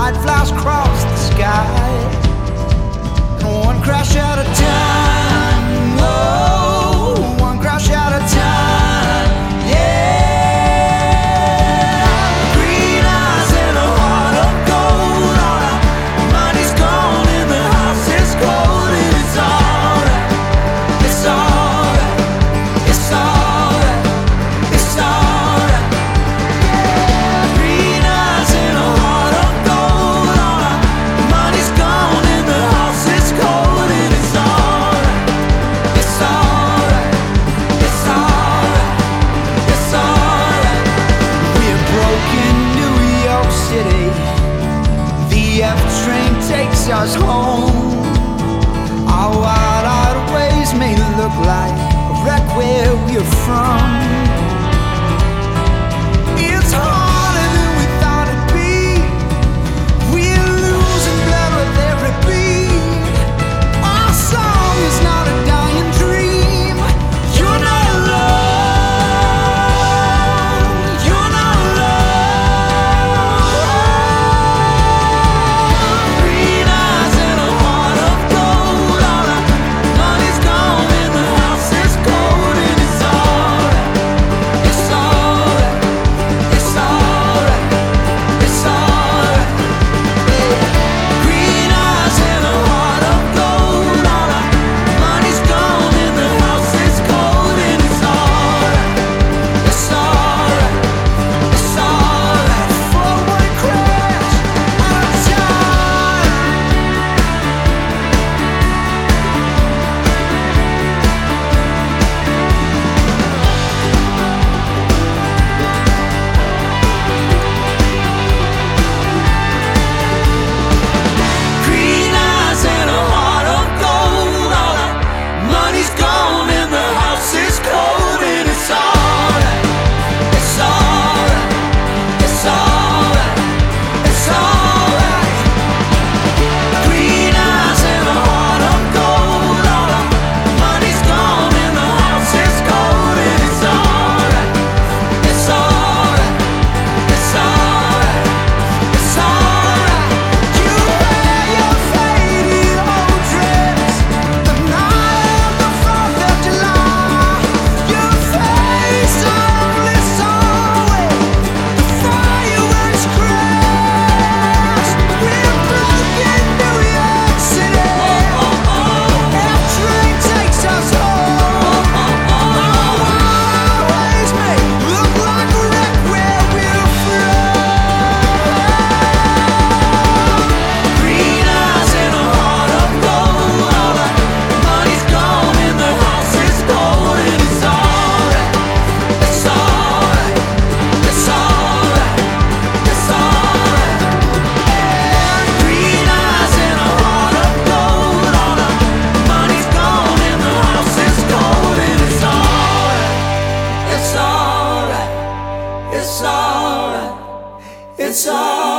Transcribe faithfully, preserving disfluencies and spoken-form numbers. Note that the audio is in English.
white flies across the sky. And one crash at a time, oh, one crash at a time, yeah. Green eyes and a heart of gold, all our money's gone and the house is cold. And it's alright, it's alright, it's alright, it's alright. Green eyes and a heart of gold, all our money's gone and the house is cold. And it's alright, it's alright, it's alright, it's alright. We're broken New York City, the F train takes us home. Our wild-eyed ways may look like a wreck where we're from. It's harder than we thought it'd be. We're losing blood with every beat. Our song is not a dying dream. You're not alone. You're not alone. Green eyes and a heart of gold, all our money's gone and the house is cold. And it's alright, it's alright, it's alright, it's alright. Green eyes and a heart of gold, all our money's gone and the house is cold. And it's alright, it's alright, it's alright. For one crash at a time. Green eyes and a heart of gold, all our money's gone and the house is cold. And it's alright, it's alright, it's alright, it's alright. Green eyes and a heart of gold, all our money's gone and the house is cold. And it's alright, it's alright, it's alright, it's alright. You wear your faded old dress the night of the Fourth of July. Your face only saw it, the fireworks crash. We're broken New York City, F train takes us home. Our highways may look like a wreck where we're from. Green eyes and a heart of gold, all our money's gone and the house is cold. And it's alright, it's alright, it's alright, it's alright. Green eyes and a heart of gold, all our money's gone and the house is cold. And it's alright, it's alright, it's alright, it's alright.